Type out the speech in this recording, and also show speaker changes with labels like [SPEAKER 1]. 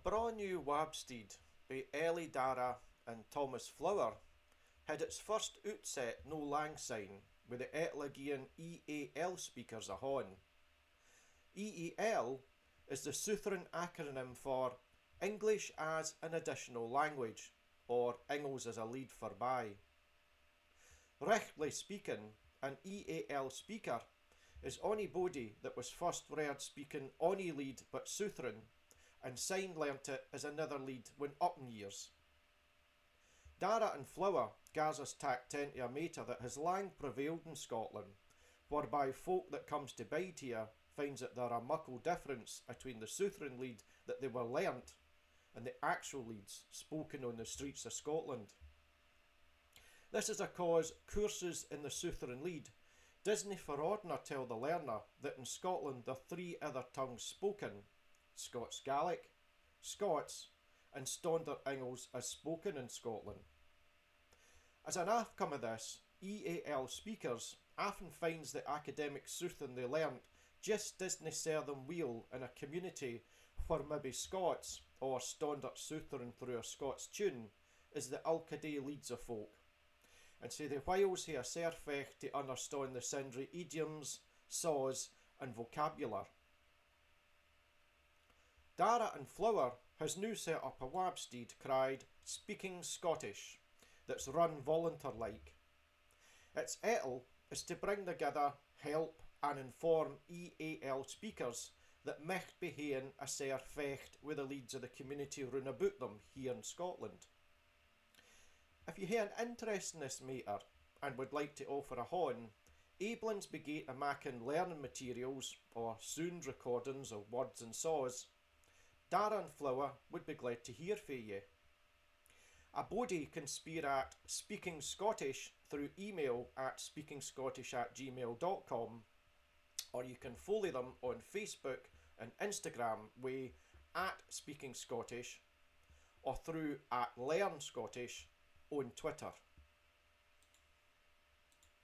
[SPEAKER 1] braw new wabsteed by Ellie Dara and Thomas Flower had its first outset no lang syne with the Etlagian EAL speakers a hon. EAL is the Southron acronym for English as an Additional Language, or Ingles as a Lead Forby. Rechtly speaking, an EAL speaker is onybody that was first reared speaking ony lead but Southron, and syne learnt it as another lead when up in years. Dara and Flower gas us tacked into a matter that has lang prevailed in Scotland, whereby folk that comes to bide here finds that there are muckle difference between the Southron lead that they were learnt and the actual leads spoken on the streets of Scotland. This is a cause courses in the Southron lead Disney for ordinary tell the learner that in Scotland there are three other tongues spoken: Scots Gaelic, Scots, and Standard Ingles as spoken in Scotland. As an outcome of this, EAL speakers often finds the academic Southron they learnt just doesn't serve them weel in a community where maybe Scots, or Standard Southron through a Scots tune, is the ilka day leads of folk. And so the whiles he a serfech to understand the sundry idioms, saws, and vocabulary. Dara and Flower has now set up a website cried Speaking Scottish that's run volunteer-like. Its ettle is to bring together, help and inform EAL speakers that micht be haeing a sair fecht with the leads of the community round about them here in Scotland. If you hae an interest in this matter and would like to offer a hon, Aiblins begate a making learning materials or sound recordings of words and saws, Dara and Flower would be glad to hear fae ye. A body can speer at Speaking Scottish through email at speakingscottish@gmail.com, or you can follow them on Facebook and Instagram with at Speaking Scottish, or through at Learn Scottish on Twitter.